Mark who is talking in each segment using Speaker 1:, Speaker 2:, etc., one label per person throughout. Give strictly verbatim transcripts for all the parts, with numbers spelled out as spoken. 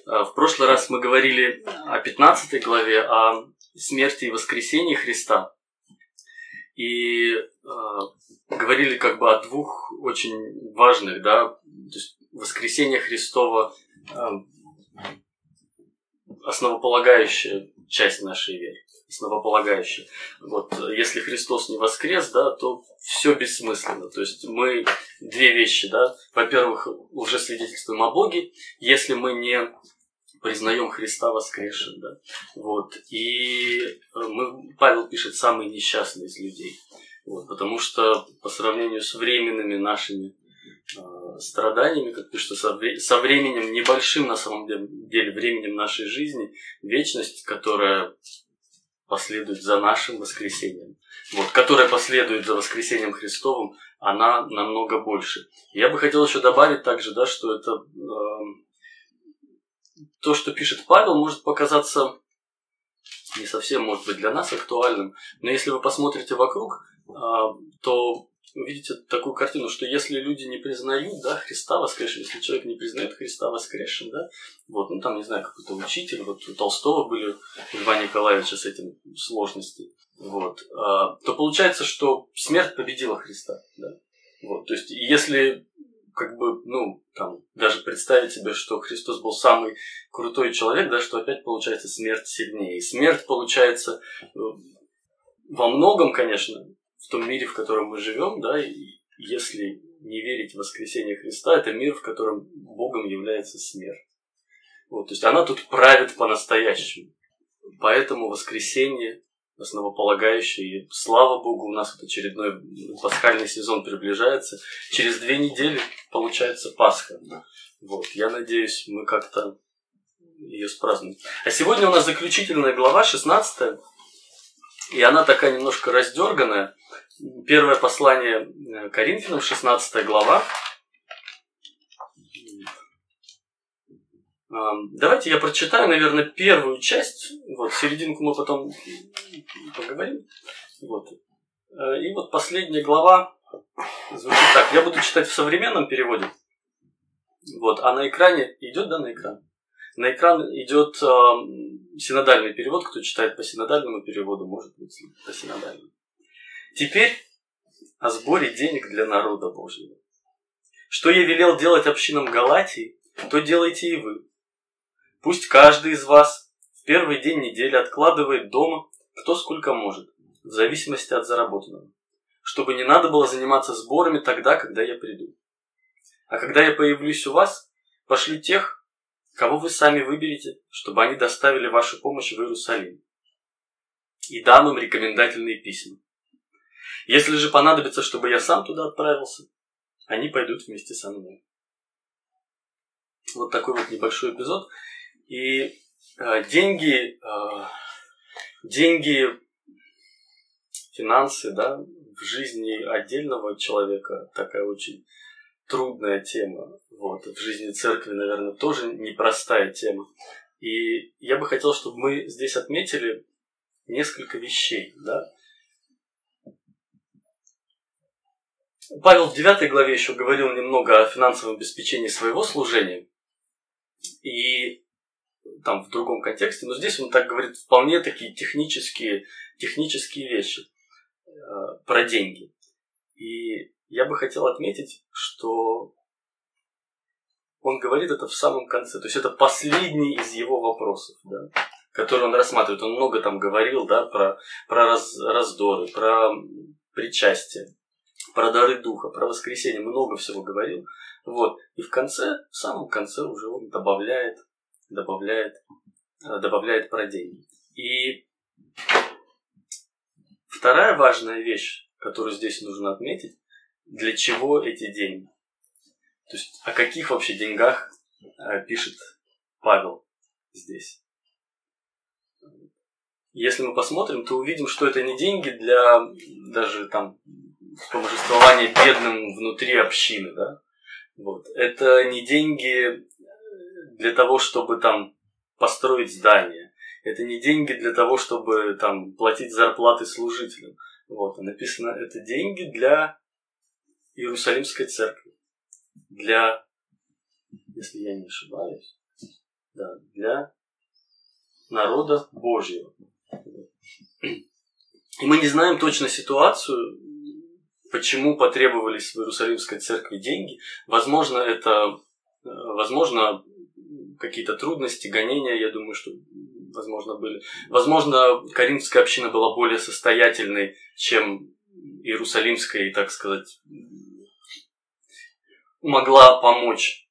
Speaker 1: В прошлый раз мы говорили о пятнадцатой главе, о смерти и воскресении Христа. И э, говорили как бы о двух очень важных, да, то есть воскресение Христова э, основополагающая часть нашей веры, основополагающая. Вот, если Христос не воскрес, да, то все бессмысленно. То есть мы две вещи, да. Во-первых, лжесвидетельствуем о Боге, если мы не признаем Христа воскресшим, да. Вот. И мы, Павел пишет, самый несчастный из людей. Вот. Потому что по сравнению с временными нашими э, страданиями, как пишется, со, вре- со временем небольшим на самом деле временем нашей жизни, вечность, которая последует за нашим воскресением, вот, которая последует за воскресением Христовым, она намного больше. Я бы хотел еще добавить также, да, что это э, то, что пишет Павел, может показаться не совсем, может быть, для нас актуальным, но если вы посмотрите вокруг, э, то увидите такую картину, что если люди не признают, да, Христа воскресшим, если человек не признает Христа воскресшим, да, вот, ну там, не знаю, какой-то учитель, вот у Толстого были, у Льва Николаевича с этим сложности, вот, а, то получается, что смерть победила Христа, да, вот, то есть, если, как бы, ну, там, даже представить себе, что Христос был самый крутой человек, да, что опять получается смерть сильнее, и смерть получается во многом, конечно, в том мире, в котором мы живем, да, и если не верить в воскресение Христа, это мир, в котором Богом является смерть. Вот, то есть она тут правит по-настоящему. Поэтому воскресение основополагающее. И слава Богу, у нас вот очередной пасхальный сезон приближается. Через две недели получается Пасха. Вот, я надеюсь, мы как-то ее спразднуем. А сегодня у нас заключительная глава, шестнадцатая. И она такая немножко раздерганная. Первое послание Коринфянам, шестнадцатая глава. Давайте я прочитаю, наверное, первую часть. Вот, серединку мы потом поговорим. Вот. И вот последняя глава звучит так. Я буду читать в современном переводе. Вот, а на экране идет, да, на экран? На экран идет э, синодальный перевод. Кто читает по синодальному переводу, может быть по синодальному. Теперь о сборе денег для народа Божьего. Что я велел делать общинам Галатии, то делайте и вы. Пусть каждый из вас в первый день недели откладывает дома кто сколько может, в зависимости от заработанного, чтобы не надо было заниматься сборами тогда, когда я приду. А когда я появлюсь у вас, пошли тех, кого вы сами выберете, чтобы они доставили вашу помощь в Иерусалим. И дам им рекомендательные письма. Если же понадобится, чтобы я сам туда отправился, они пойдут вместе со мной. Вот такой вот небольшой эпизод. И э, деньги, э, деньги, финансы, да, в жизни отдельного человека такая очень трудная тема. Вот. В жизни церкви, наверное, тоже непростая тема. И я бы хотел, чтобы мы здесь отметили несколько вещей. Да? Павел в девятой главе еще говорил немного о финансовом обеспечении своего служения. И там в другом контексте. Но здесь он так говорит вполне такие технические, технические вещи э, про деньги. И я бы хотел отметить, что он говорит это в самом конце. То есть это последний из его вопросов, да, который он рассматривает. Он много там говорил, да, про, про раз, раздоры, про причастие, про дары духа, про воскресение. Много всего говорил. Вот. И в конце, в самом конце уже он добавляет, добавляет, добавляет про деньги. И вторая важная вещь, которую здесь нужно отметить, для чего эти деньги? То есть о каких вообще деньгах пишет Павел здесь? Если мы посмотрим, то увидим, что это не деньги для даже там вспоможествования бедным внутри общины, да? Вот. Это не деньги для того, чтобы там построить здание. Это не деньги для того, чтобы там платить зарплаты служителям. Вот. Написано, это деньги для Иерусалимской церкви. Для, если я не ошибаюсь, да, Да, для народа Божьего. И мы не знаем точно ситуацию, почему потребовались в Иерусалимской церкви деньги. Возможно, это, возможно, какие-то трудности, гонения, я думаю, что, возможно, были. Возможно, Коринфская община была более состоятельной, чем Иерусалимская, и, так сказать, могла помочь.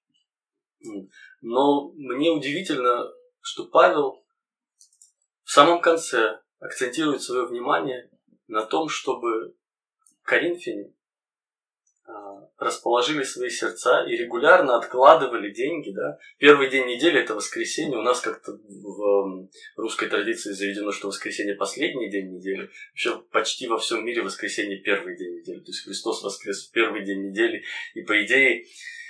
Speaker 1: Но мне удивительно, что Павел в самом конце акцентирует свое внимание на том, чтобы коринфяне расположили свои сердца и регулярно откладывали деньги. Да? Первый день недели – это воскресенье. У нас как-то в русской традиции заведено, что воскресенье – последний день недели. Вообще почти во всем мире воскресенье – первый день недели. То есть Христос воскрес в первый день недели. И по идее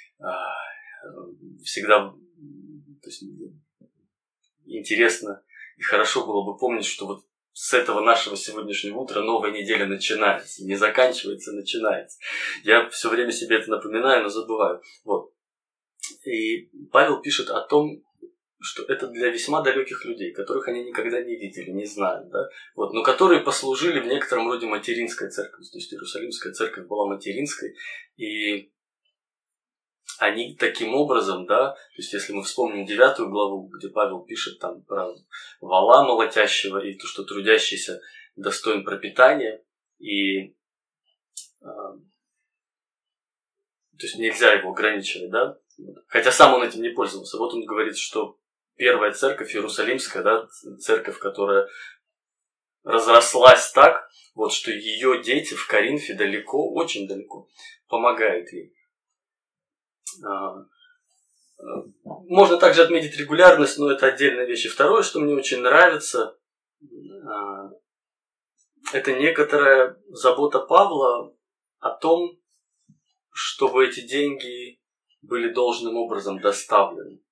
Speaker 1: всегда то есть, интересно и хорошо было бы помнить, что вот с этого нашего сегодняшнего утра новая неделя начинается. Не заканчивается, начинается. Я все время себе это напоминаю, но забываю. Вот. И Павел пишет о том, что это для весьма далеких людей, которых они никогда не видели, не знают, да? Вот, но которые послужили в некотором роде материнской церкви. То есть Иерусалимская церковь была материнской, и они таким образом, да, то есть если мы вспомним девятую главу, где Павел пишет там про вола молотящего и то, что трудящийся достоин пропитания, и э, то есть нельзя его ограничивать, да, хотя сам он этим не пользовался. Вот он говорит, что первая церковь Иерусалимская, да, церковь, которая разрослась так, вот что ее дети в Коринфе далеко, очень далеко помогают ей. Можно также отметить регулярность, но это отдельная вещь. И второе, что мне очень нравится, это некоторая забота Павла о том, чтобы эти деньги были должным образом доставлены.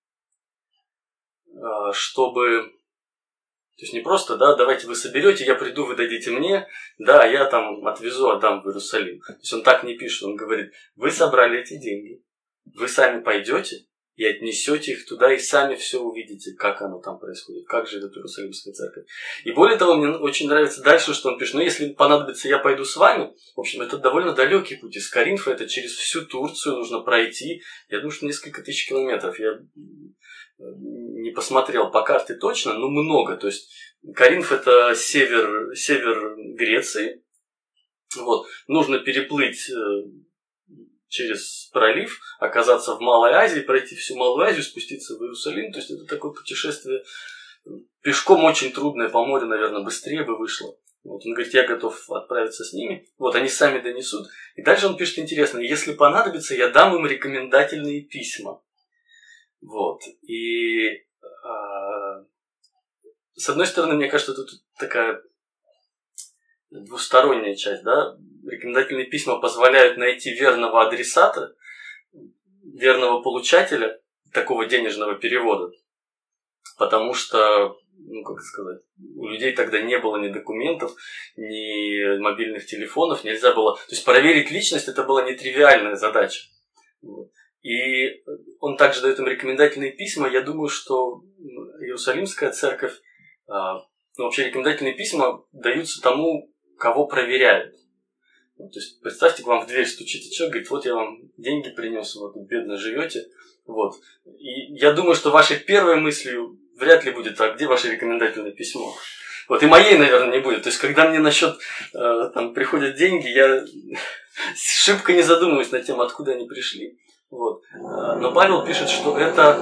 Speaker 1: Чтобы... То есть не просто, да, давайте вы соберете, я приду, вы дадите мне, да, я там отвезу, отдам в Иерусалим. То есть он так не пишет, он говорит, вы собрали эти деньги. Вы сами пойдете и отнесете их туда, и сами все увидите, как оно там происходит, как живет Иерусалимская церковь. И более того, мне очень нравится дальше, что он пишет, ну, если понадобится, я пойду с вами. В общем, это довольно далекий путь. Из Коринфа это через всю Турцию нужно пройти. Я думаю, что несколько тысяч километров. Я не посмотрел по карте точно, но много. То есть Коринф это север, север Греции. Вот. Нужно переплыть через пролив, оказаться в Малой Азии, пройти всю Малую Азию, спуститься в Иерусалим. То есть это такое путешествие пешком очень трудное, по морю, наверное, быстрее бы вышло. Вот он говорит, я готов отправиться с ними. Вот они сами донесут. И дальше он пишет интересно, если понадобится, я дам им рекомендательные письма. Вот. И а, с одной стороны, мне кажется, это тут такая двусторонняя часть, да? Рекомендательные письма позволяют найти верного адресата, верного получателя такого денежного перевода. Потому что, ну как сказать, у людей тогда не было ни документов, ни мобильных телефонов, нельзя было... То есть проверить личность это была нетривиальная задача. И он также дает им рекомендательные письма. Я думаю, что Иерусалимская церковь, ну вообще рекомендательные письма даются тому, кого проверяют. То есть представьте, к вам в дверь стучит человек, говорит, вот я вам деньги принес, вот бедно живете. Вот. И я думаю, что вашей первой мыслью вряд ли будет, а где ваше рекомендательное письмо? Вот, и моей, наверное, не будет. То есть, когда мне на счет э, там, приходят деньги, я шибко не задумываюсь над тем, откуда они пришли. Вот. Но Павел пишет, что это,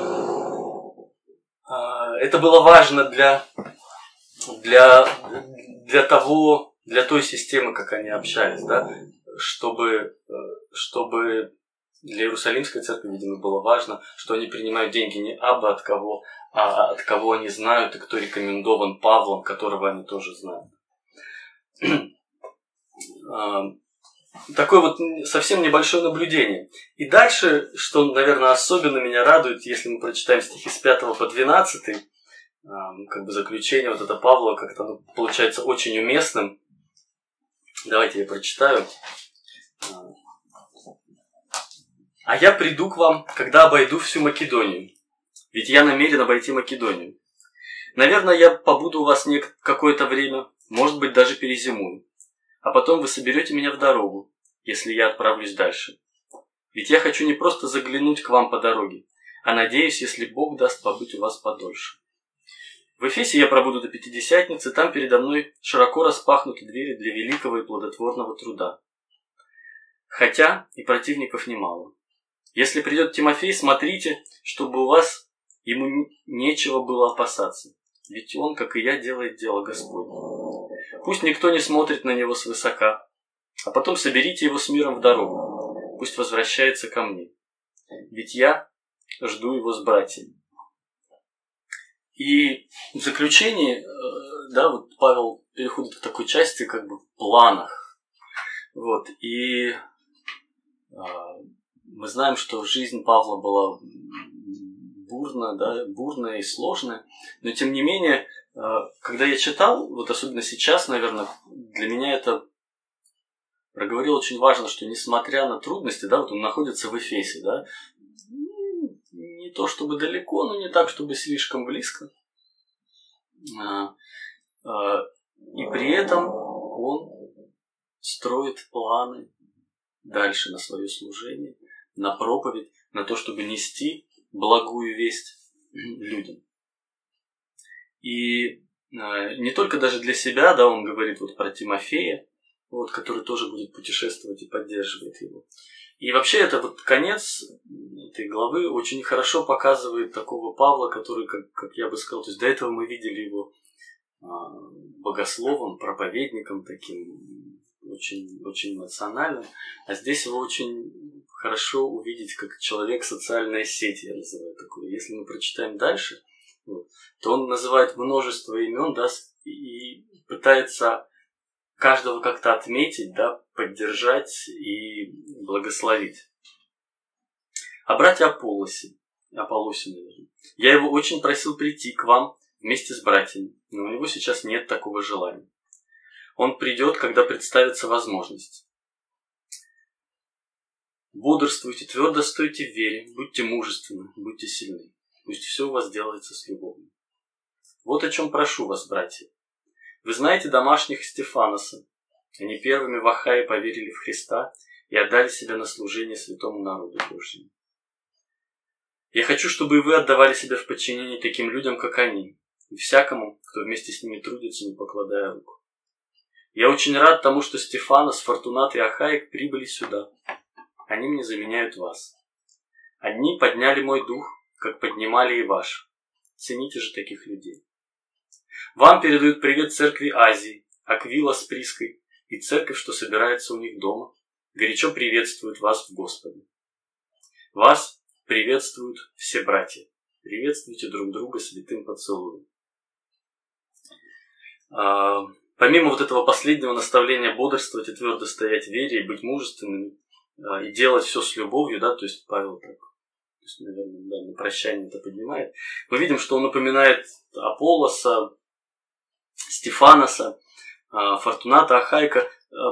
Speaker 1: э, это было важно для, для, для того, для той системы, как они общались, да? чтобы, чтобы для Иерусалимской церкви, видимо, было важно, что они принимают деньги не абы от кого, а от кого они знают и кто рекомендован Павлом, которого они тоже знают. Такое вот совсем небольшое наблюдение. И дальше, что, наверное, особенно меня радует, если мы прочитаем стихи с пятого по двенадцатый, как бы заключение вот это Павла как-то ну, получается очень уместным. Давайте я прочитаю. «А я приду к вам, когда обойду всю Македонию. ведь я намерен обойти Македонию. Наверное, я побуду у вас нек- какое-то время, может быть, даже перезимую. А потом вы соберете меня в дорогу, если я отправлюсь дальше. Ведь я хочу не просто заглянуть к вам по дороге, а надеюсь, если Бог даст побыть у вас подольше. В Эфесе я пробуду до Пятидесятницы, там передо мной широко распахнуты двери для великого и плодотворного труда. Хотя и противников немало. Если придет Тимофей, смотрите, чтобы у вас ему нечего было опасаться, ведь он, как и я, делает дело Господне. Пусть никто не смотрит на него свысока, а потом соберите его с миром в дорогу, пусть возвращается ко мне, ведь я жду его с братьями. И в заключении, да, вот Павел переходит к такой части, как бы в планах. Вот, и э, мы знаем, что жизнь Павла была бурная, да, бурная и сложная, но тем не менее, э, когда я читал, вот особенно сейчас, наверное, для меня это проговорил очень важно, что несмотря на трудности, да, вот он находится в Эфесе, да, не то чтобы далеко, но не так, чтобы слишком близко. И при этом он строит планы дальше на свое служение, на проповедь, на то, чтобы нести благую весть людям. И не только даже для себя, да, он говорит вот про Тимофея, вот, который тоже будет путешествовать и поддерживает его. И вообще это вот конец этой главы очень хорошо показывает такого Павла, который, как, как я бы сказал, то есть до этого мы видели его а, богословом, проповедником таким, очень, очень эмоциональным, а здесь его очень хорошо увидеть как человек социальной сети, я называю такое. Если мы прочитаем дальше, вот, то он называет множество имен, да, и пытается каждого как-то отметить, да, поддержать и благословить. О брате Аполлосе, Аполлосе, наверное. Я его очень просил прийти к вам вместе с братьями, но у него сейчас нет такого желания. Он придет, когда представится возможность. Бодрствуйте, твердо стойте в вере, будьте мужественны, будьте сильны. Пусть все у вас делается с любовью. Вот о чем прошу вас, братья. Вы знаете домашних Стефаноса. Они первыми в Ахае поверили в Христа и отдали себя на служение святому народу Божьему. Я хочу, чтобы и вы отдавали себя в подчинение таким людям, как они, и всякому, кто вместе с ними трудится, не покладая рук. Я очень рад тому, что Стефанос, Фортунат и Ахаик прибыли сюда. Они мне заменяют вас. Одни подняли мой дух, как поднимали и ваш. Цените же таких людей. Вам передают привет церкви Азии, Аквила с Приской и церковь, что собирается у них дома, горячо приветствуют вас в Господе. Вас приветствуют все братья. Приветствуйте друг друга святым поцелуем. А, помимо вот этого последнего наставления бодрствовать и твердо стоять в вере, и быть мужественными, а, и делать все с любовью, да, то есть Павел так, то есть, наверное, да, на прощание это поднимает, мы видим, что он напоминает Аполлоса, Стефаноса, Фортуната, Ахайка,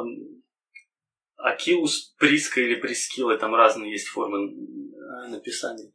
Speaker 1: Акилус, Приска или Прискила, там разные есть формы написания.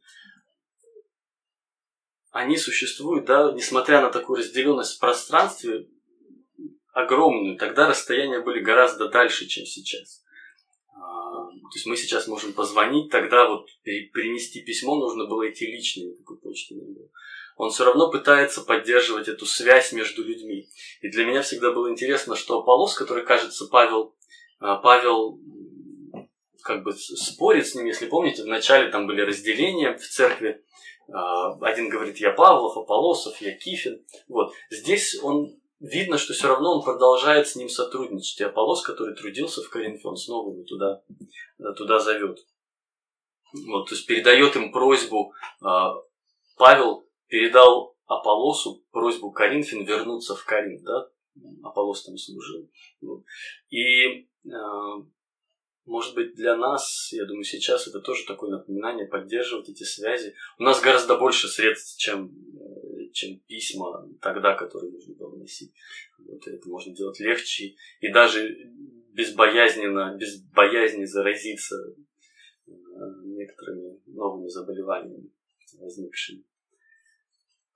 Speaker 1: Они существуют, да, несмотря на такую разделенность в пространстве огромную, тогда расстояния были гораздо дальше, чем сейчас. То есть мы сейчас можем позвонить, тогда вот принести письмо нужно было идти лично, никакой почты не было. Он все равно пытается поддерживать эту связь между людьми. И для меня всегда было интересно, что Аполлос, который, кажется, Павел, Павел как бы спорит с ним, если помните, вначале там были разделения в церкви. Один говорит, я Павлов, Аполлосов, я Кифин. Вот. Здесь он, видно, что все равно он продолжает с ним сотрудничать. И Аполлос, который трудился в Коринфе, он снова его туда, туда зовет. Вот, то есть передает им просьбу. Павел передал Аполлосу просьбу Коринфян вернуться в Коринф, да? Аполлос там служил. Вот. И, может быть, для нас, я думаю, сейчас это тоже такое напоминание, поддерживать эти связи. У нас гораздо больше средств, чем, чем письма тогда, которые нужно было носить. Вот, это можно делать легче и даже безбоязненно, без боязни заразиться некоторыми новыми заболеваниями возникшими.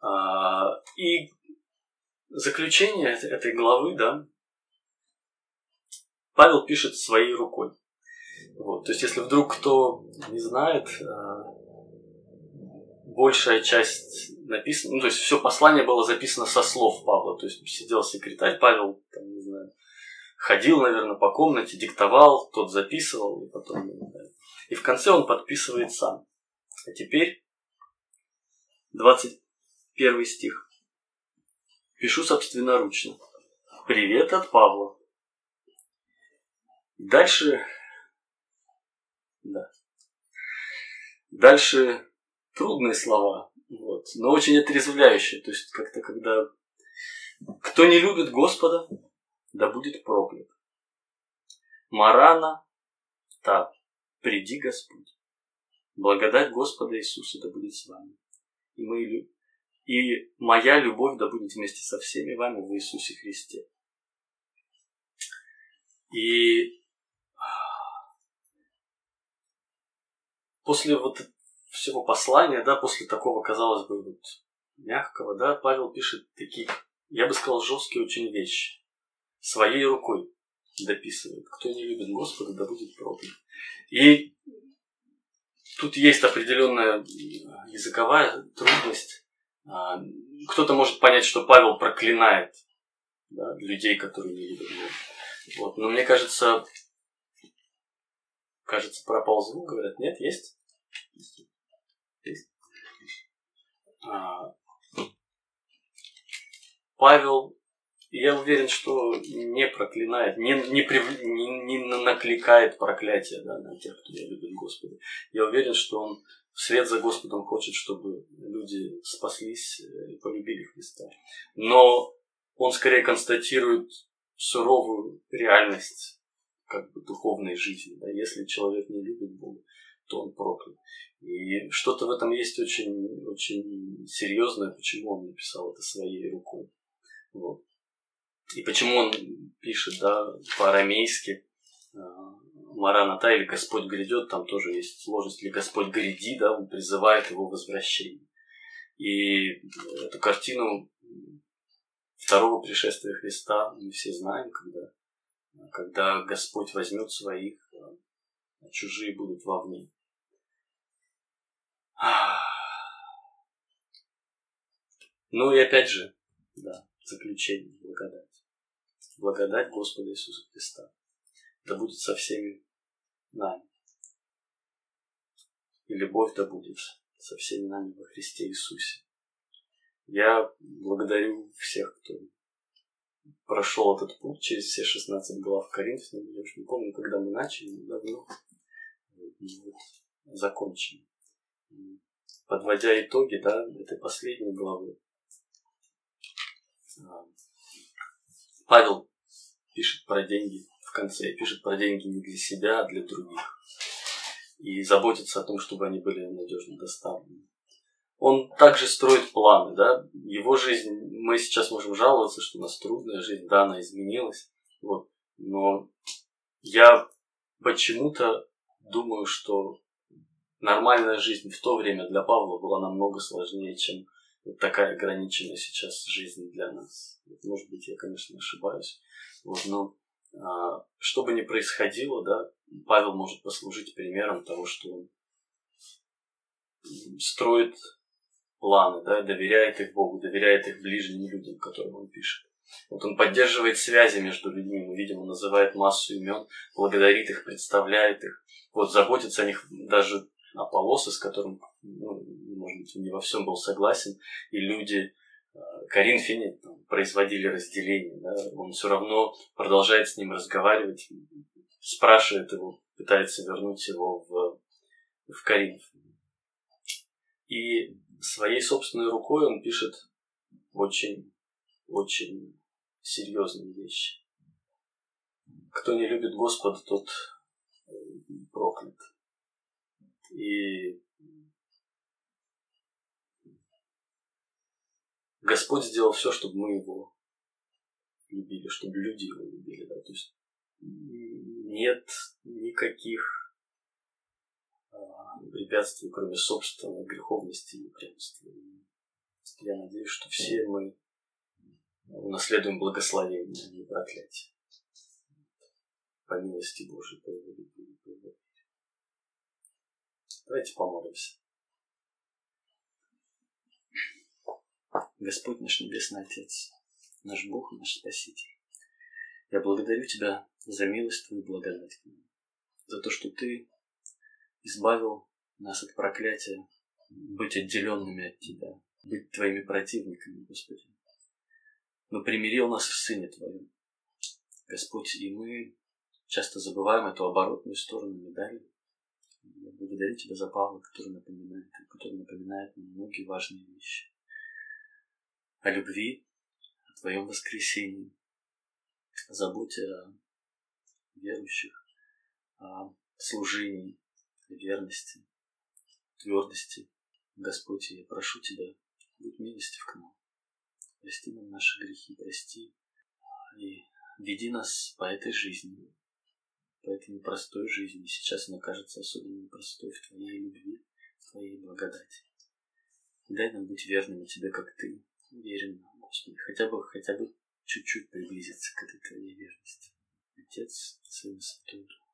Speaker 1: И заключение этой главы, да, Павел пишет своей рукой. Вот. То есть, если вдруг кто не знает, большая часть написана, ну, то есть, все послание было записано со слов Павла. То есть, сидел секретарь Павел, там, не знаю, ходил, наверное, по комнате, диктовал, тот записывал, и потом... И в конце он подписывает сам. А теперь двадцать первый стих. Пишу собственноручно. Привет от Павла. Дальше... Да. Дальше трудные слова, вот, но очень отрезвляющие. То есть, как-то когда... Кто не любит Господа, да будет проклят. Марана, та, приди Господь. Благодать Господа Иисуса да будет с вами. И, мы, и моя любовь да будет вместе со всеми вами в Иисусе Христе. И после вот всего послания, да, после такого, казалось бы, вот, мягкого, да, Павел пишет такие, я бы сказал, жесткие очень вещи. Своей рукой дописывает. Кто не любит Господа, да будет проклят. И тут есть определенная языковая трудность. Кто-то может понять, что Павел проклинает, да, людей, которые не любят его. Вот. Но мне кажется, кажется, пропал звук, говорят, нет, есть? Есть. А, Павел, я уверен, что не проклинает, не, не, прив... не, не накликает проклятие, да, на тех, кто не любит Господа. Я уверен, что он вслед за Господом хочет, чтобы люди спаслись и полюбили Христа. Но он скорее констатирует суровую реальность как бы духовной жизни. Да? Если человек не любит Бога, то он проклят. И что-то в этом есть очень, очень серьезное, почему он написал это своей рукой. Вот. И почему он пишет, да, по-арамейски Мараната или Господь грядет, там тоже есть сложность, или Господь гряди, да, он призывает его возвращение. И эту картину второго пришествия Христа мы все знаем, когда, когда Господь возьмет своих, а чужие будут вовне. Ну и опять же, да, заключение, благодать. Благодать Господа Иисуса Христа да будет со всеми нами. И любовь да будет со всеми нами во Христе Иисусе. Я благодарю всех, кто прошел этот путь через все шестнадцать глав Коринфянам. Я уж не помню, когда мы начали, но давно вот, закончим. Подводя итоги, да, этой последней главы, Павел пишет про деньги в конце, пишет про деньги не для себя, а для других. И заботится о том, чтобы они были надежно доставлены. Он также строит планы, да. Его жизнь, мы сейчас можем жаловаться, что у нас трудная жизнь, да, она изменилась. Вот. Но я почему-то думаю, что нормальная жизнь в то время для Павла была намного сложнее, чем вот такая ограниченная сейчас жизнь для нас. Может быть, я, конечно, ошибаюсь. Вот, но а, что бы ни происходило, да, Павел может послужить примером того, что он строит планы, да, доверяет их Богу, доверяет их ближним людям, которым он пишет. Вот он поддерживает связи между людьми, мы видим, он называет массу имен, благодарит их, представляет их, вот, заботится о них, даже Аполлоса, с которым, ну, может быть, он не во всем был согласен, и люди, коринфяне, там, производили разделение, да, он все равно продолжает с ним разговаривать, спрашивает его, пытается вернуть его в, в Коринф. И своей собственной рукой он пишет очень, очень серьезные вещи. Кто не любит Господа, тот проклят. И Господь сделал все, чтобы мы его любили, чтобы люди его любили. Да? То есть нет никаких а, препятствий, кроме собственной греховности и упрямства. Я надеюсь, что все мы унаследуем благословение, а не проклятие. По милости Божией, по его любви, по его. Давайте помолимся. Господь наш Небесный Отец, наш Бог, наш Спаситель, я благодарю Тебя за милость Твою и благодать к нам, за то, что Ты избавил нас от проклятия, быть отделенными от Тебя, быть Твоими противниками, Господи. Но примирил нас в Сыне Твоем, Господь, и мы часто забываем эту оборотную сторону медали. Я благодарю Тебя за Павла, который напоминает, который напоминает нам многие важные вещи. О любви, о Твоем воскресении, о заботе о верующих, о служении, о верности, твердости. Господь, я прошу Тебя, будь милостив к нам. Прости нам наши грехи, прости и веди нас по этой жизни, по этой непростой жизни. Сейчас она кажется особенно непростой в Твоей любви, в Твоей благодати. Дай нам быть верными Тебе, как Ты, верен нам, Господи, хотя бы, хотя бы чуть-чуть приблизиться к этой Твоей верности. Отец, Сын и Святой Дух.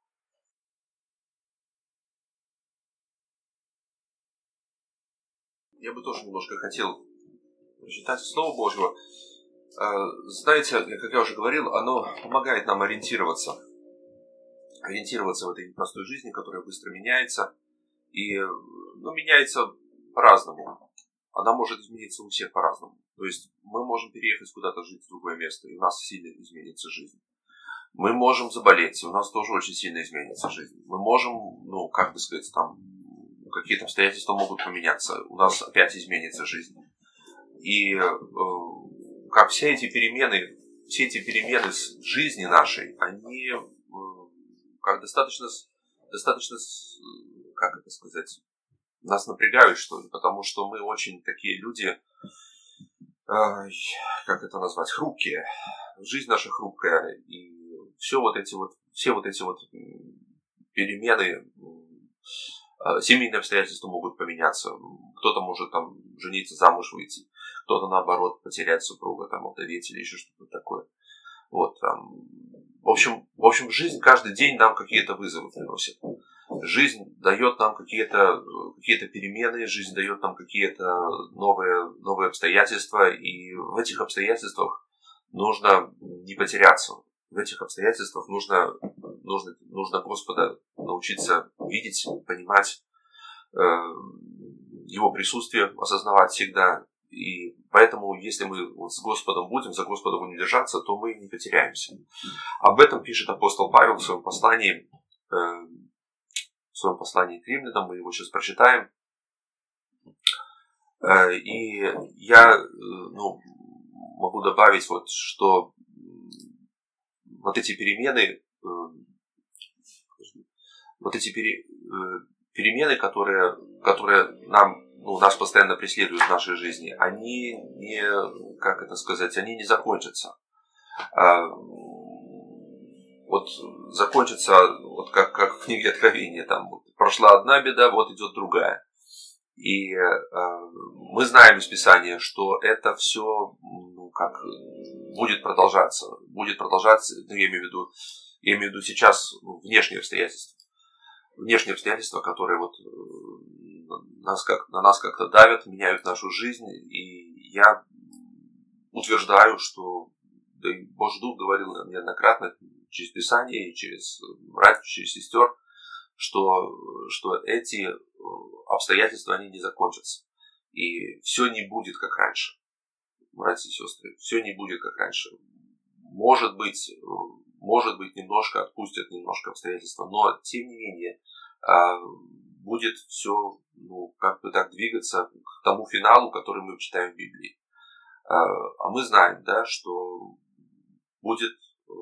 Speaker 2: Я бы тоже немножко хотел прочитать Слово Божьего. Знаете, как я уже говорил, оно помогает нам ориентироваться. Ориентироваться в этой непростой жизни, которая быстро меняется. И ну, меняется по-разному. Она может измениться у всех по-разному. То есть мы можем переехать куда-то жить в другое место, и у нас сильно изменится жизнь. Мы можем заболеть, и у нас тоже очень сильно изменится жизнь. Мы можем, ну, как бы сказать, там, какие-то обстоятельства могут поменяться, у нас опять изменится жизнь. И э, как все эти перемены, все эти перемены в жизни нашей, они э, как достаточно, достаточно, как это сказать, нас напрягают, что ли, потому что мы очень такие люди, э, как это назвать, хрупкие. Жизнь наша хрупкая, и все вот эти вот, все вот эти вот перемены, э, семейные обстоятельства могут поменяться. Кто-то может там жениться, замуж выйти, кто-то наоборот потерять супруга, там, овдоветь или еще что-то такое. Вот, там, в общем, в общем, жизнь каждый день нам какие-то вызовы приносит. Жизнь дает нам какие-то, какие-то перемены, жизнь дает нам какие-то новые, новые обстоятельства, и в этих обстоятельствах нужно не потеряться. В этих обстоятельствах нужно, нужно, нужно Господа научиться видеть, понимать, э, Его присутствие, осознавать всегда. И поэтому, если мы вот с Господом будем, за Господа будем держаться, то мы не потеряемся. Об этом пишет апостол Павел в своем послании, э, в своем послании к римлянам. Мы его сейчас прочитаем. Э, и я э, ну, могу добавить, вот, что вот эти перемены, э, вот эти пере, э, перемены, которые, которые нам, ну, нас постоянно преследуют в нашей жизни, они не, как это сказать, они не закончатся. А, вот закончится, вот как, как в книге Откровения, там вот, прошла одна беда, вот идет другая. И а, мы знаем из Писания, что это все, ну, как будет продолжаться, будет продолжаться, ну, я имею в виду, я имею в виду сейчас внешние обстоятельства. Внешние обстоятельства, которые вот нас как, на нас как-то давят, меняют нашу жизнь. И я утверждаю, что да и Божий Дух говорил нам неоднократно через Писание и через братьев, через сестер, что, что эти обстоятельства, они не закончатся. И все не будет как раньше, братья и сестры. Все не будет как раньше. Может быть, может быть, немножко отпустят, немножко обстоятельства, но тем не менее будет все, ну, как бы так двигаться к тому финалу, который мы читаем в Библии. А мы знаем, да, что будет,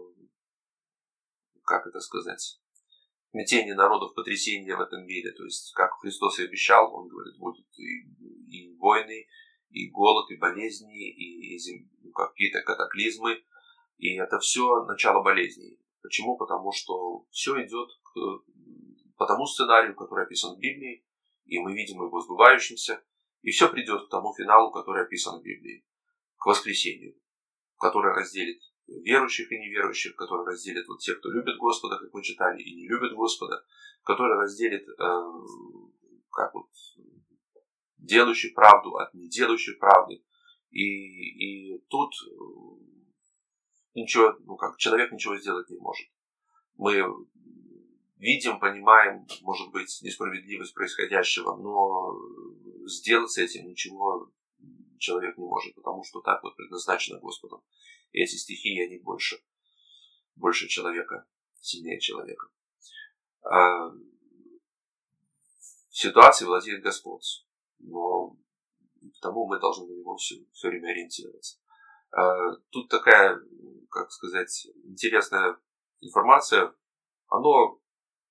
Speaker 2: как это сказать, смятение народов, потрясение в этом мире. То есть, как Христос и обещал, Он говорит, будет и, и войны, и голод, и болезни, и, и зем... какие-то катаклизмы. И это все начало болезней. Почему? Потому что все идет к, по тому сценарию, который описан в Библии, и мы видим его сбывающимся. И все придет к тому финалу, который описан в Библии, к воскресению, который разделит верующих и неверующих, который разделит вот тех, кто любит Господа, как мы читали, и не любит Господа, который разделит э, как вот, делающих правду от неделающих правды. И, и тут ничего, ну как, человек ничего сделать не может. Мы видим, понимаем, может быть, несправедливость происходящего, но сделать с этим ничего человек не может, потому что так вот предназначено Господом. И эти стихии, они больше, больше человека, сильнее человека. А в ситуации владеет Господь, но потому мы должны на него все, все время ориентироваться. А тут такая, как сказать, интересная информация, оно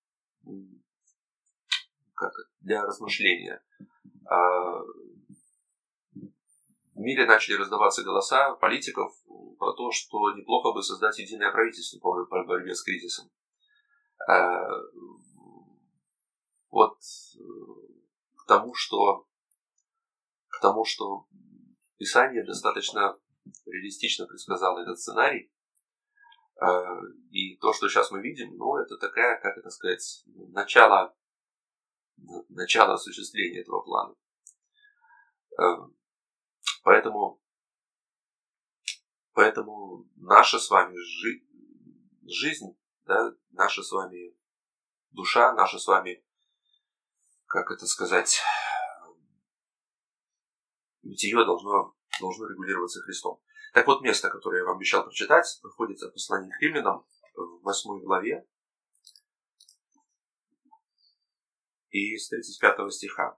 Speaker 2: как, для размышления. В мире начали раздаваться голоса политиков про то, что неплохо бы создать единое правительство по борьбе с кризисом. Вот к тому, что, к тому, что Писание достаточно реалистично предсказало этот сценарий. И то, что сейчас мы видим, ну, это такая, как это сказать, начало, начало осуществления этого плана. Поэтому, поэтому наша с вами жи- жизнь, да, наша с вами душа, наша с вами, как это сказать, бытие должно, должно регулироваться Христом. Так вот, место, которое я вам обещал прочитать, находится в послании к Римлянам в восьмой главе и с тридцать пятого стиха.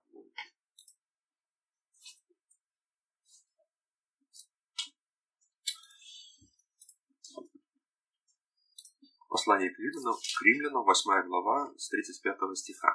Speaker 2: Послание к Римлянам, к Римлянам, восьмая глава, с тридцать пятого стиха.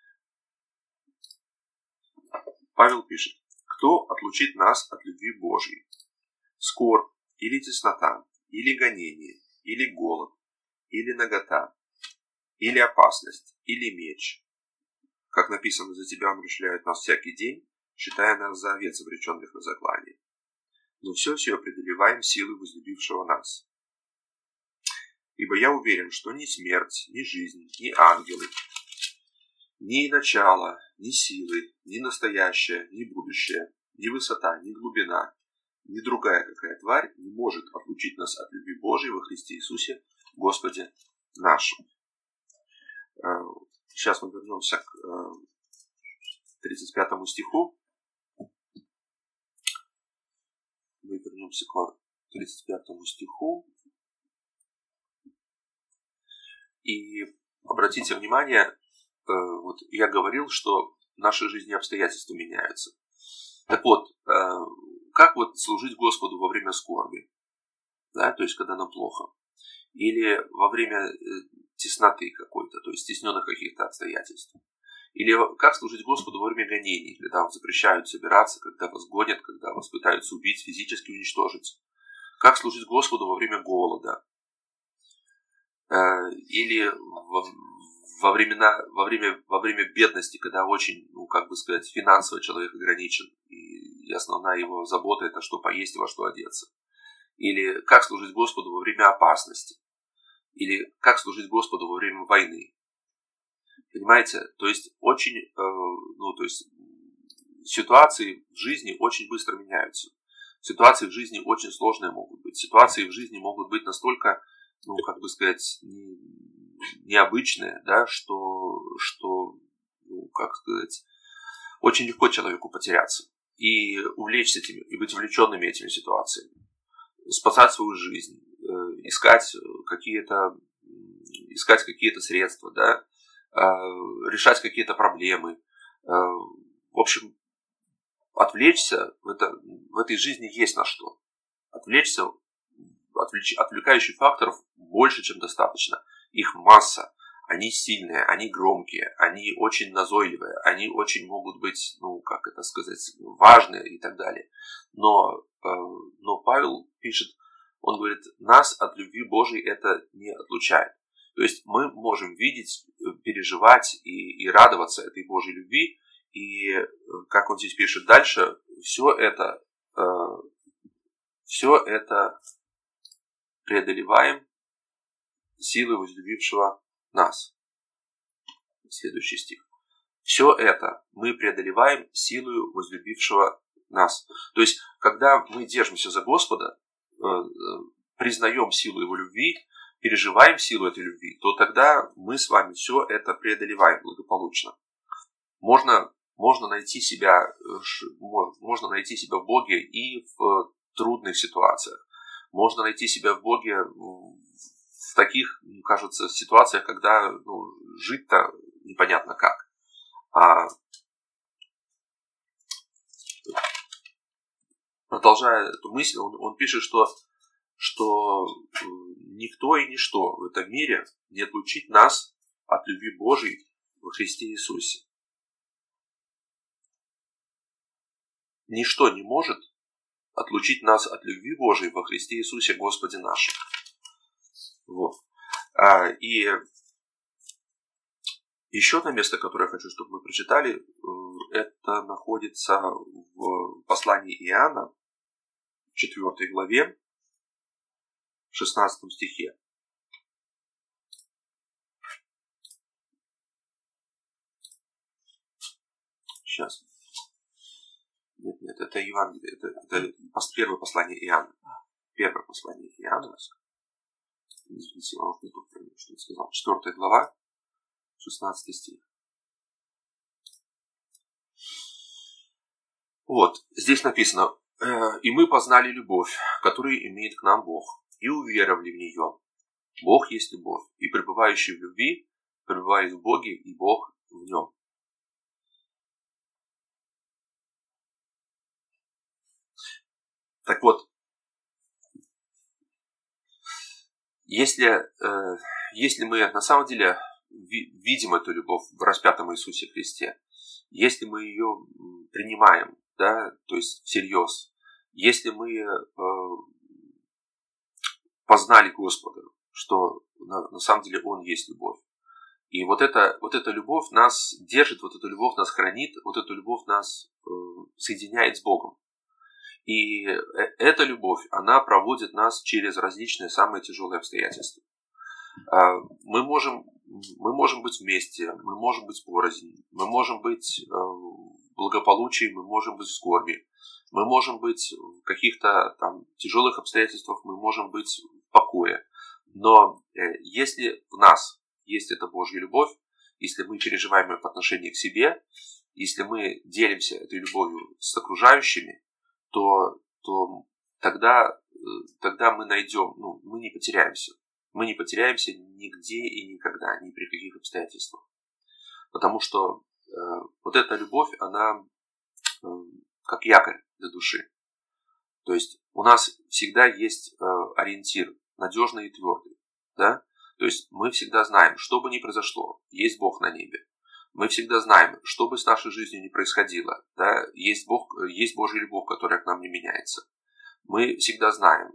Speaker 2: Павел пишет: «Кто отлучит нас от любви Божьей? Скорбь, или теснота, или гонение, или голод, или нагота, или опасность, или меч? Как написано, за тебя умерщвляют нас всякий день, считая нас за овец, обреченных на заклание. Но все все преодолеваем силой возлюбившего нас. Ибо я уверен, что ни смерть, ни жизнь, ни ангелы, ни начало, ни силы, ни настоящее, ни будущее, ни высота, ни глубина, ни другая какая тварь не может отлучить нас от любви Божией во Христе Иисусе, Господе нашему». Сейчас мы вернемся к тридцать пятому стиху. Мы вернемся к тридцать пятому стиху. И обратите внимание, вот я говорил, что наши жизни обстоятельства меняются. Так вот, как вот служить Господу во время скорби, да, то есть когда нам плохо, или во время тесноты какой-то, то есть стесненных каких-то обстоятельств, или как служить Господу во время гонений, когда вам запрещают собираться, когда вас гонят, когда вас пытаются убить, физически уничтожить, как служить Господу во время голода, или во, времена, во, время, во время бедности, когда очень, ну, как бы сказать, финансово человек ограничен, и, и основная его забота это что поесть и во что одеться. Или как служить Господу во время опасности. Или как служить Господу во время войны. Понимаете? То есть очень, э, ну, то есть ситуации в жизни очень быстро меняются. Ситуации в жизни очень сложные могут быть. Ситуации в жизни могут быть настолько, ну, как бы сказать, не, необычные, да, что, что, ну, как сказать, очень легко человеку потеряться и увлечься этими, и быть увлеченными этими ситуациями, спасать свою жизнь, э, искать какие-то, искать какие-то средства, да, э, решать какие-то проблемы, э, в общем, отвлечься в, это, в этой жизни есть на что. Отвлечься, отвлеч, отвлекающих факторов больше, чем достаточно. Их масса. Они сильные, они громкие, они очень назойливые, они очень могут быть, ну, как это сказать, важные и так далее. Но, э, но Павел пишет, он говорит, нас от любви Божией это не отлучает. То есть мы можем видеть, переживать и, и радоваться этой Божьей любви И как он здесь пишет дальше, все это, все это преодолеваем силой возлюбившего нас. Следующий стих. Все это мы преодолеваем силою возлюбившего нас. То есть, когда мы держимся за Господа, признаем силу Его любви, переживаем силу этой любви, то тогда мы с вами все это преодолеваем благополучно. Можно, можно, найти себя, можно найти себя в Боге и в трудных ситуациях. Можно найти себя в Боге в таких, кажется, ситуациях, когда ну, жить-то непонятно как. А продолжая эту мысль, он, он пишет, что, что никто и ничто в этом мире не отлучит нас от любви Божией во Христе Иисусе. Ничто не может отлучить нас от любви Божией во Христе Иисусе Господе нашем. Вот. А, и еще одно место, которое я хочу, чтобы мы прочитали, это находится в послании Иоанна, в четвёртой главе, в шестнадцатом стихе. Сейчас. Нет, нет, это Евангелие, это, это первое послание Иоанна. Первое послание Иоанна. Извините, я не тут про что я сказал. Четвертая глава, шестнадцатый стих. Вот, здесь написано: «И мы познали любовь, которую имеет к нам Бог, и уверовали в нее. Бог есть любовь, и пребывающий в любви пребывает в Боге, и Бог в нем». Так вот, если, э, если мы на самом деле ви- видим эту любовь в распятом Иисусе Христе, если мы ее принимаем, да, то есть всерьез, если мы э, познали Господа, что на, на самом деле Он есть любовь, и вот эта, вот эта любовь нас держит, вот эта любовь нас хранит, вот эта любовь нас э, соединяет с Богом. И эта любовь, она проводит нас через различные самые тяжелые обстоятельства. Мы можем, мы можем быть вместе, мы можем быть порознь, мы можем быть в благополучии, мы можем быть в скорби, мы можем быть в каких-то там тяжелых обстоятельствах, мы можем быть в покое. Но если в нас есть эта Божья любовь, если мы переживаем ее по отношению к себе, если мы делимся этой любовью с окружающими, то, то тогда, тогда мы найдем, ну, мы не потеряемся. Мы не потеряемся нигде и никогда, ни при каких обстоятельствах. Потому что э, вот эта любовь, она э, как якорь для души. То есть у нас всегда есть э, ориентир, надежный и твердый. Да? То есть мы всегда знаем, что бы ни произошло, есть Бог на небе. Мы всегда знаем, что бы с нашей жизнью ни происходило, да, есть Бог, есть Божья любовь, которая к нам не меняется. Мы всегда знаем,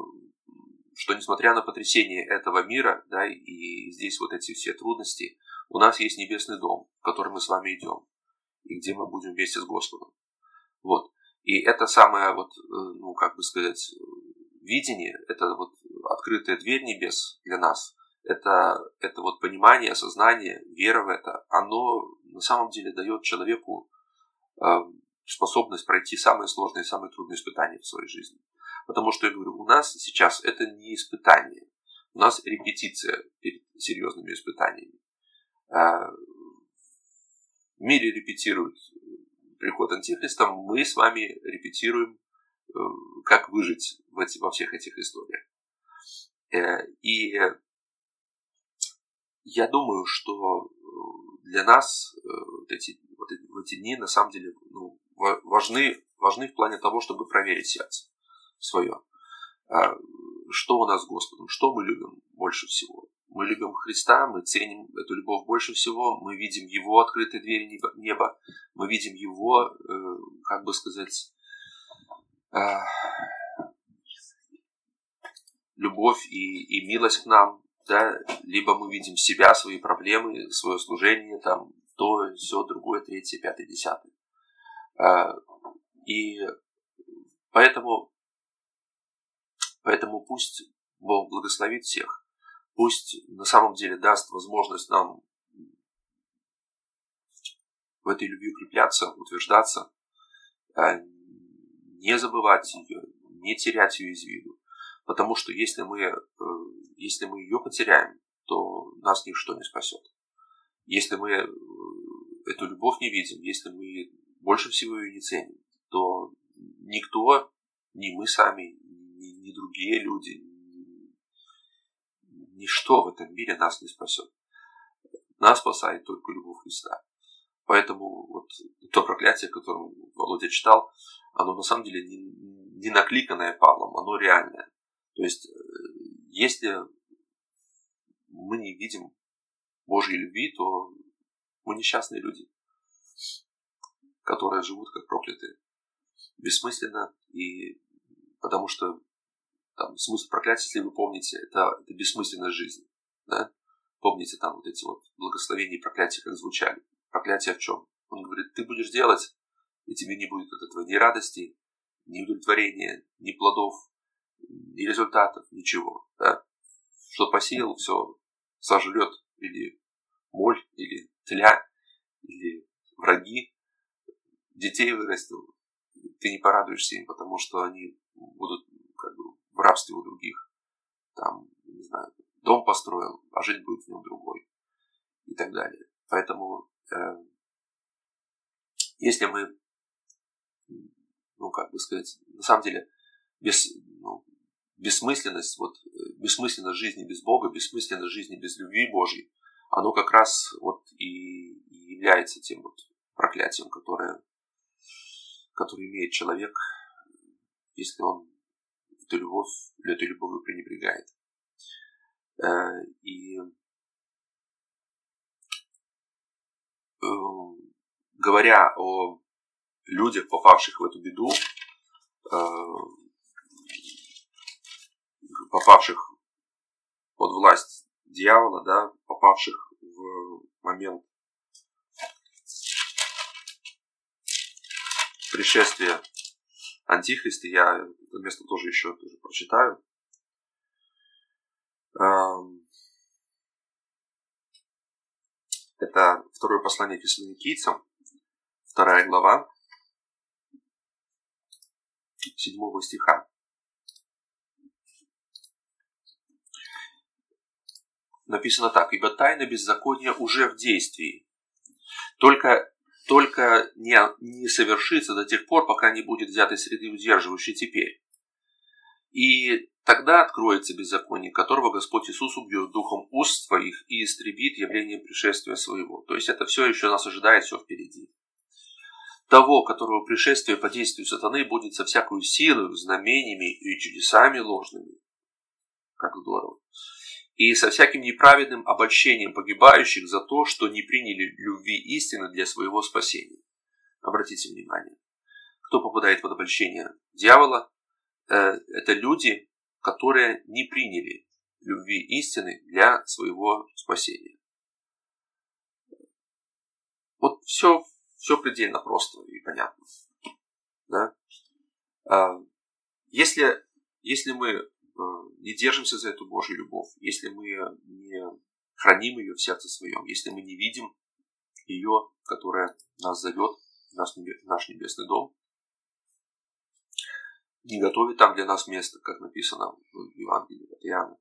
Speaker 2: что несмотря на потрясение этого мира, да, и здесь вот эти все трудности, у нас есть небесный дом, в который мы с вами идем, и где мы будем вместе с Господом. Вот. И это самое, вот, ну, как бы сказать, видение, это вот открытая дверь небес для нас. Это, это вот понимание, осознание, вера в это, оно на самом деле дает человеку э, способность пройти самые сложные, самые трудные испытания в своей жизни. Потому что, я говорю, у нас сейчас это не испытание, у нас репетиция перед серьезными испытаниями. Э, в мире репетируют приход Антихриста, мы с вами репетируем, э, как выжить в эти, во всех этих историях. Э, и Я думаю, что для нас вот эти, вот эти, вот эти дни на самом деле ну, важны, важны в плане того, чтобы проверить сердце свое. Что у нас с Господом, что мы любим больше всего. Мы любим Христа, мы ценим эту любовь больше всего, мы видим Его открытые двери неба, мы видим Его, как бы сказать, любовь и, и милость к нам. Да, либо мы видим себя, свои проблемы, свое служение, там, то, все другое, третье, пятое, десятое. И поэтому, поэтому пусть Бог благословит всех, пусть на самом деле даст возможность нам в этой любви укрепляться, утверждаться, не забывать ее, не терять ее из виду. Потому что если мы, если мы ее потеряем, то нас ничто не спасет. Если мы эту любовь не видим, если мы больше всего ее не ценим, то никто, ни мы сами, ни, ни другие люди, ничто в этом мире нас не спасет. Нас спасает только любовь Христа. Поэтому вот то проклятие, которое Володя читал, оно на самом деле не, не накликанное Павлом, оно реальное. То есть, если мы не видим Божьей любви, то мы несчастные люди, которые живут как проклятые. Бессмысленно, и потому что там, смысл проклятия, если вы помните, это, это бессмысленность жизни. Да? Помните там вот эти вот благословения и проклятия, как звучали. Проклятие в чем? Он говорит, ты будешь делать, и тебе не будет от этого ни радости, ни удовлетворения, ни плодов, ни результатов, ничего. Да? Что посеял, все сожрет или моль, или тля, или враги. Детей вырастил, ты не порадуешься им, потому что они будут как бы в рабстве у других. Там, не знаю, дом построил, а жить будет в нем другой. И так далее. Поэтому, э, если мы, ну, как бы сказать, на самом деле, без, ну, бессмысленность, вот, бессмысленность жизни без Бога, бессмысленность жизни без любви Божьей, оно как раз вот и, и является тем вот проклятием, которое, которое имеет человек, если он эту любовь, эту любовь пренебрегает. Э, и э, говоря о людях, попавших в эту беду, попавших под власть дьявола, да, попавших в момент пришествия Антихриста, я это место тоже еще тоже прочитаю. Это второе послание к Фессалоникийцам, вторая глава, седьмого стиха. Написано так: «Ибо тайна беззакония уже в действии, только, только не, не совершится до тех пор, пока не будет взятой среды удерживающей теперь. И тогда откроется беззаконие, которого Господь Иисус убьет духом уст своих и истребит явление пришествия своего». То есть это все еще нас ожидает, все впереди. «Того, которого пришествие по действию сатаны будет со всякой силой, знамениями и чудесами ложными». Как здорово. «И со всяким неправедным обольщением погибающих за то, что не приняли любви истины для своего спасения». Обратите внимание, кто попадает под обольщение дьявола, это люди, которые не приняли любви истины для своего спасения. Вот все, все предельно просто и понятно. Да? Если, если мы не держимся за эту Божью любовь, если мы не храним ее в сердце своем, если мы не видим ее, которая нас зовет в наш, в наш небесный дом, не готовит там для нас место, как написано в Евангелии от Иоанна,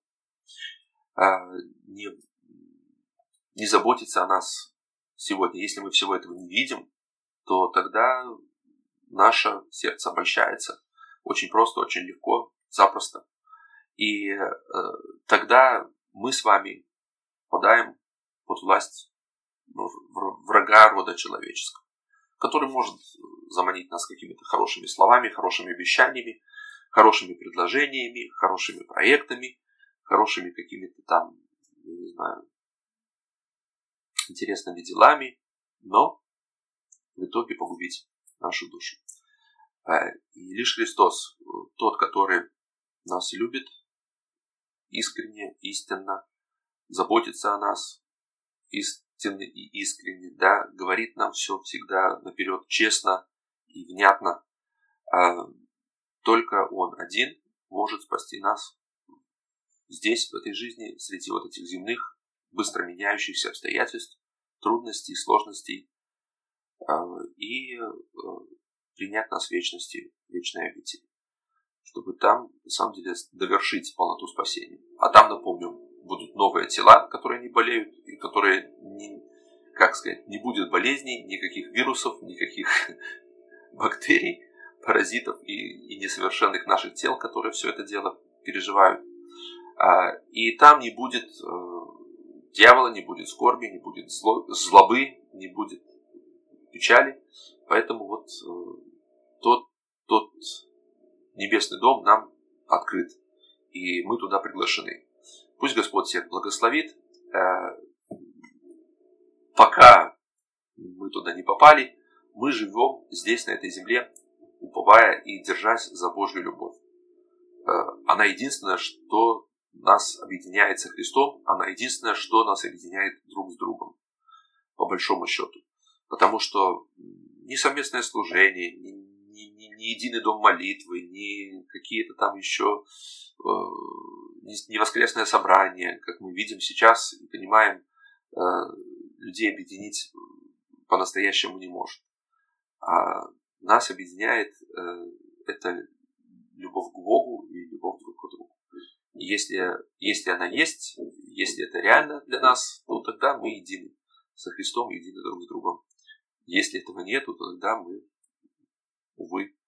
Speaker 2: не, не заботится о нас сегодня. Если мы всего этого не видим, то тогда наше сердце обольщается очень просто, очень легко, запросто. И э, тогда мы с вами попадаем под власть врага рода человеческого, который может заманить нас какими-то хорошими словами, хорошими обещаниями, хорошими предложениями, хорошими проектами, хорошими какими-то там, я не знаю, интересными делами, но в итоге погубить нашу душу. И лишь Христос, тот, который нас любит, искренне, истинно, заботится о нас и истинно и искренне, да, говорит нам все всегда наперед честно и внятно. Только Он один может спасти нас здесь, в этой жизни, среди вот этих земных, быстро меняющихся обстоятельств, трудностей, сложностей, и принять нас в вечности, вечной обители, чтобы там, на самом деле, довершить полноту спасения. А там, напомню, будут новые тела, которые не болеют, и которые, не, как сказать, не будет болезней, никаких вирусов, никаких бактерий, паразитов и, и несовершенных наших тел, которые все это дело переживают. И там не будет дьявола, не будет скорби, не будет зло, злобы, не будет печали. Поэтому вот тот, тот небесный дом нам открыт, и мы туда приглашены. Пусть Господь всех благословит. Пока мы туда не попали, мы живем здесь, на этой земле, уповая и держась за Божью любовь. Она единственное, что нас объединяет со Христом, она единственное, что нас объединяет друг с другом, по большому счету. Потому что ни совместное служение, ни, ни, ни, ни единый дом молитвы, ни какие-то там еще, э, ни, ни воскресное собрание, как мы видим сейчас и понимаем, э, людей объединить по-настоящему не может. А нас объединяет э, это любовь к Богу и любовь друг к другу. И если, если она есть, если это реально для нас, то тогда мы едины со Христом, едины друг с другом. Если этого нет, то тогда мы, увы,